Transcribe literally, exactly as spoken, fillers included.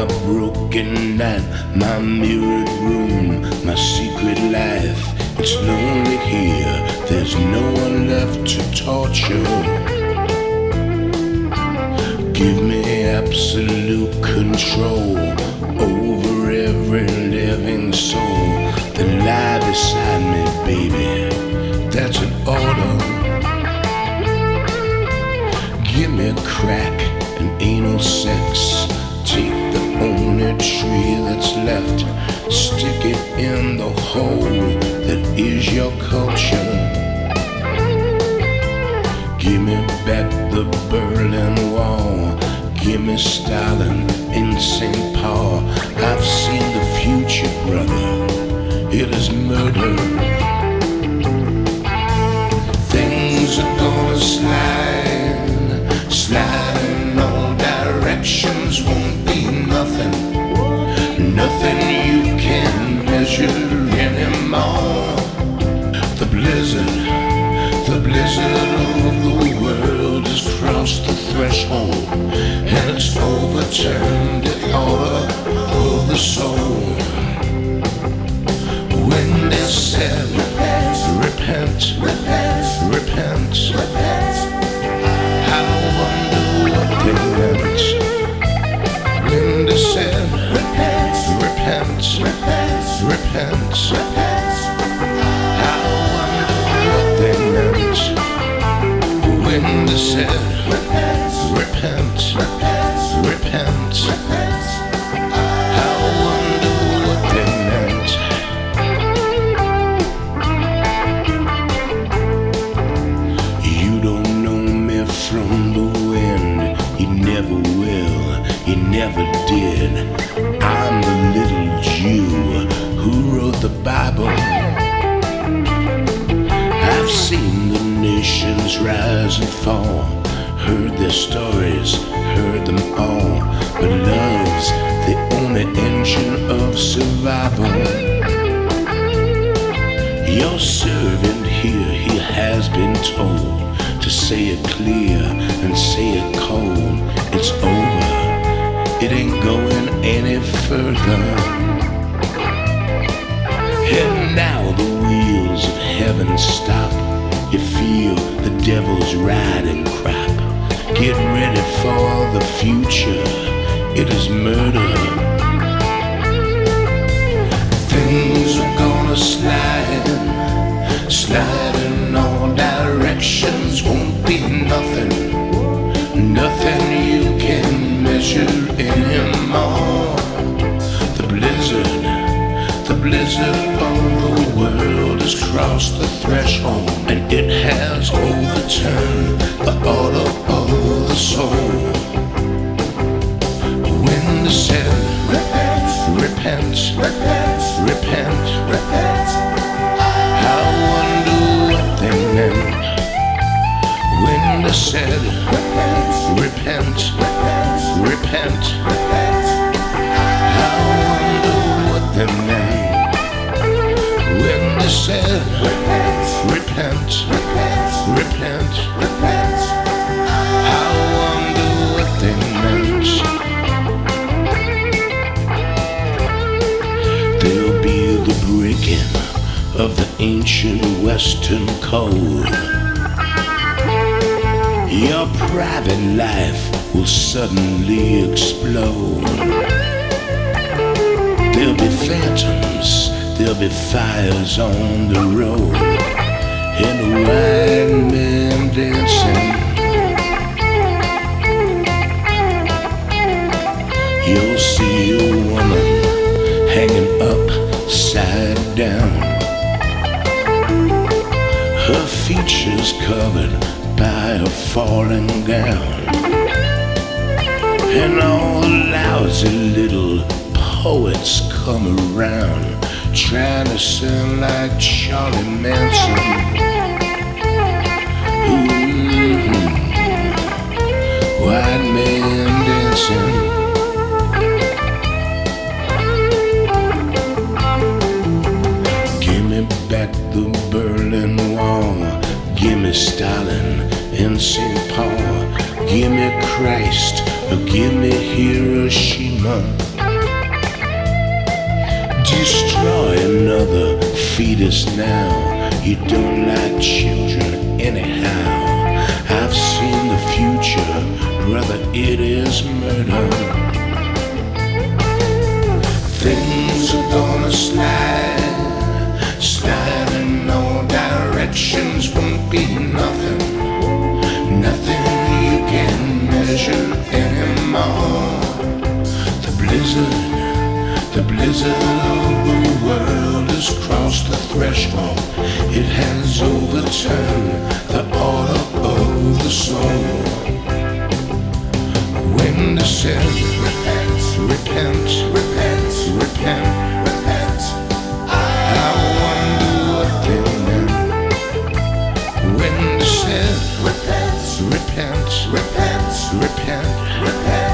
my broken night, my mirrored room, my secret life. It's lonely here, there's no one left to torture. Give me absolute control over every living soul that lie beside me, baby. That's an order. Give me crack and anal sex. Take the only tree that's left, stick it in the hole that is your culture. Give me back the Berlin Wall. Give me Stalin in Saint Paul. I've seen the future, brother. It is murder. Things are gonna slide, slide in all directions. Won't be nothing, nothing you can measure anymore. The blizzard, the blizzard of the world has crossed the threshold, and it's overturned the order of the soul. When they said, repent, repent, repent, repent, I wonder what they meant. When they said, repent, repent, repent, repent, repent, I wonder what they meant. When they said, repent, repent, repent, repent, repent, I wonder what they meant. You don't know me from the wind. You never will, you never did. I'm the little Jew who wrote the Bible. I've seen the nations rise and fall, heard their stories, heard them all. But love's the only engine of survival. Your servant here, he has been told to say it clear and say it cold. It's over, it ain't going any further. And now the wheels of heaven stop. You feel the devil's riding crap. Get ready for the future, it is murder. Things are gonna slide, slide in all directions. Won't be nothing, nothing you can measure anymore. The blizzard, the blizzard of the world has crossed the threshold, and it has overturned the order of the soul. When they said, repent, repent, repent, repent, repent, I wonder what they meant. When they said, repent, repent, repent, repent, repent, I wonder what they meant. When they said, repent, repent, repent, repent, repent, I wonder what they meant. There'll be the breaking of the ancient Western code. Your private life will suddenly explode. There'll be phantoms, there'll be fires on the road, and a white man dancing. You'll see a woman hanging upside down, her features covered by a falling gown, and all the lousy little poets come around trying to sound like Charlie Manson. Mm-hmm. White man dancing. Give me back the Berlin Wall. Give me Stalin and Saint Paul. Give me Christ, or give me Hiroshima. Destroy another fetus now. You don't like children anyhow. I've seen the future, brother, it is murder. Things are gonna slide, slide in all directions. Won't be nothing, nothing you can measure anymore. The blizzard, the blizzard of the world has crossed the threshold. It has overturned the order of the soul. When the said, repent, repent, repent, repent, repent, I wonder what they meant. When the said, repent, repent, repent, repent, repent.